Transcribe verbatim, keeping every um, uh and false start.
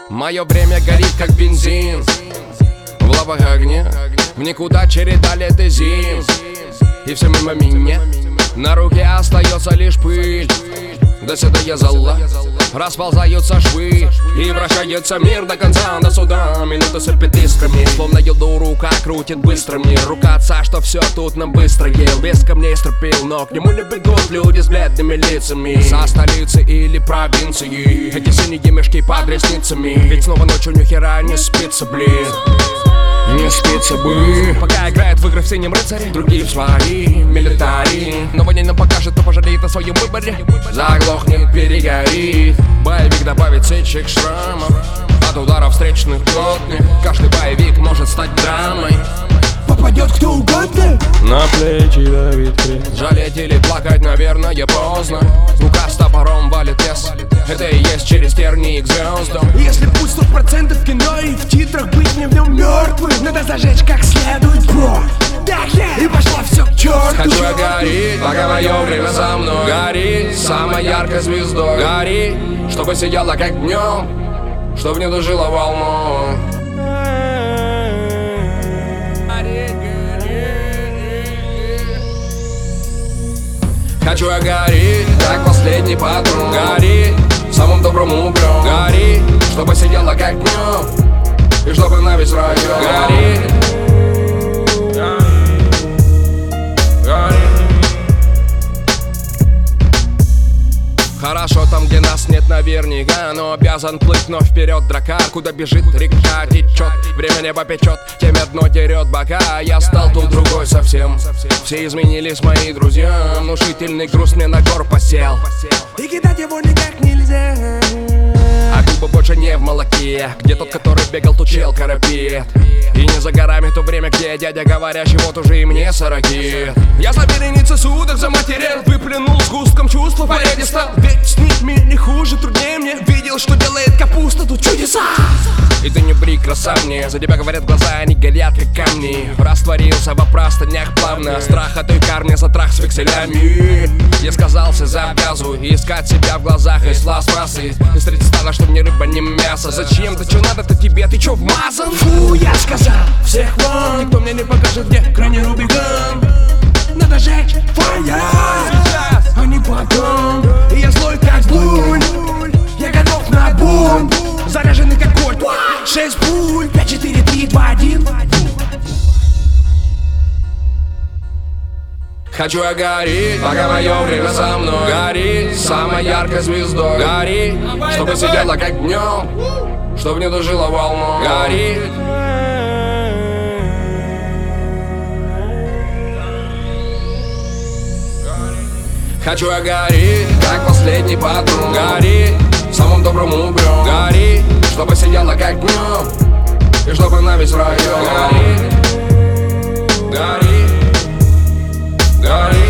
Мое время горит, как бензин в лавах огня, в никуда череда лет и зим. И все мимо меня, на руке остается лишь пыль. До сюда я зала, расползаются швы, и вращается мир до конца, до суда. Минуты с репетистрами, словно еду рука крутит быстро мир. Рука отца, что все тут нам быстро ел, без камней стропил, но к нему не бегут люди с бледными лицами. Со столицы или провинции, эти синие мешки под ресницами. Ведь снова ночью ни хера не спится, блин. Не спится бы. Пока играет в игры в синем рыцаре, другие в свои милитари. Но войне нам покажет, кто пожалеет о своем выборе. Заглохнет, перегорит. Боевик добавит сечек шрамов от ударов встречных плотных. Каждый боевик может стать драмой. Попадет кто угодно. На плечи давит крест. Жалеть или плакать, наверное, поздно. Рука с топором валит лес. Это и есть через тернии к звездам. Если путь сто процентов кино и в титрах быть не в нем мертвым, надо зажечь как следует, бро. Да, yeah. И пошло все к черту. Хочу я гореть, пока мое время за мной. Гори самой яркой звездой. Гори, чтобы сияла как днем, чтоб не душила волной. Хочу я гореть, как последний патрон. Гори самым добрым углем. Гори, чтобы сидела как днем, и чтобы на весь район. Гори, гори. Хорошо там, где нас нет наверняка, но обязан плыть вновь вперед дракар. Куда бежит река течет, время небо печет, теме дно дерет бока. Я стал тут другой совсем. Все изменились мои друзья, внушительный груз мне на гор посел. И кидать его никак нельзя. А губы больше не в молоке, где тот, который бегал, тут чел карапет. И не за горами то время, где дядя говорящий, вот уже и мне сороки. Я за вереницы судах за материал выплюнул сгустком чувства, порядке стал. Ведь с ними не хуже, труднее мне. Видел, что делает капуста, тут чудеса. И ты не бри, краса мне, за тебя говорят глаза, они горят как камни. Растворился во простынях плавно, страх от той кармы, затрах с векселями. Я сказался, завязываю, искать себя в глазах из пластмассы. И встретить стало, что мне рыба не мясо. Зачем, да чё надо-то тебе, ты чё вмазан? Фу, я сказал, всех вон. Никто мне не покажет, где крайний Рубикон. Надо жечь фаер, а не потом. И я злой как буль, я готов на бунт. Заряженный как кольт, шесть пуль, пять, четыре, три, два, один. Хочу я гореть, пока мое время за мной. Гори самой яркой звездой. Гори, чтобы сидела как днем, чтоб не душила волной. Гори. Хочу я гореть, как последний патрон. Гори самым добрым углем. Гори, чтобы сияла как днем, и чтобы на весь район. Гори, гори, гори.